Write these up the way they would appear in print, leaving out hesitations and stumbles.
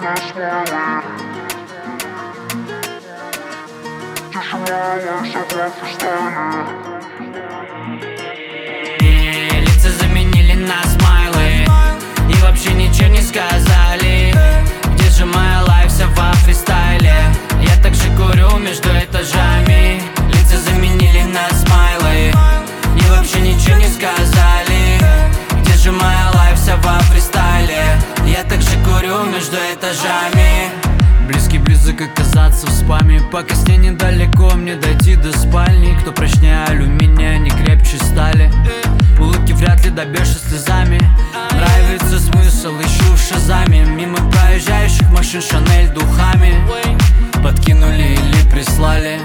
И лица заменили на смайлы, и вообще ничего не сказали. Где же моя лайф, вся во фристайле? Я так же курю между этажами. Лица заменили на смайлы, и вообще ничего не сказали. Где же моя лайф, вся во фристайле? Я так же курю между этажами. Близкий близок оказаться в спаме, пока с ней недалеко мне дойти до спальни. Кто прочнее алюминия, не крепче стали. Улыбки вряд ли добьешься слезами. Нравится смысл, ищу в шазаме. Мимо проезжающих машин Шанель духами подкинули или прислали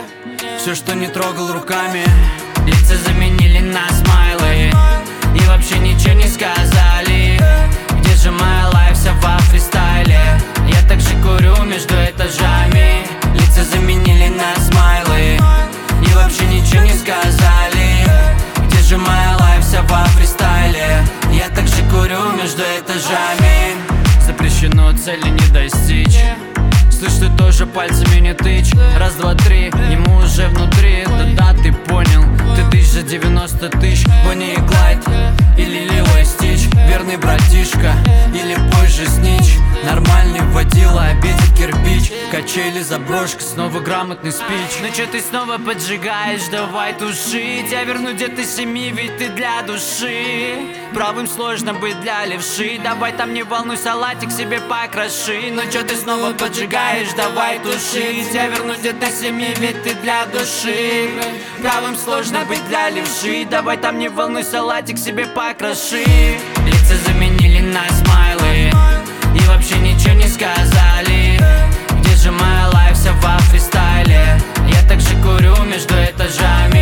все, что не трогал руками. Лица заменили на смайлы, и вообще ничего не сказали. Где же моя лайф, вся во фристайле? Я так же курю между этажами. Лица заменили на смайлы, и вообще ничего не сказали. Где же моя лайф, вся во фристайле? Я так же курю между этажами. Запрещено цели не достичь. Слышь, ты тоже пальцами не тычь. Раз, два, три, ему уже внутри. Да-да, ты понял, ты тысяч за 90 тысяч. Бонни и Клайд или Лило и Стич. Верный братишка или позже снич. Нормальный водила, обидит кирпич. Качели, заброшка, снова грамотный спич. Ну чё ты снова поджигаешь, давай тушить. Я верну где-то 7, ведь ты для души. Правым сложно быть для левши. Давай там не волнуй, салатик себе покроши. Ну чё ты снова поджигаешь, давай тушить. Я верну где-то 7, ведь ты для души. Правым сложно быть для левши. Давай там не волнуй, салатик себе покроши. Лица заменили на смайлы, и вообще ничего не сказали. Где же моя лайф, вся во фристайле? Я так же курю между этажами.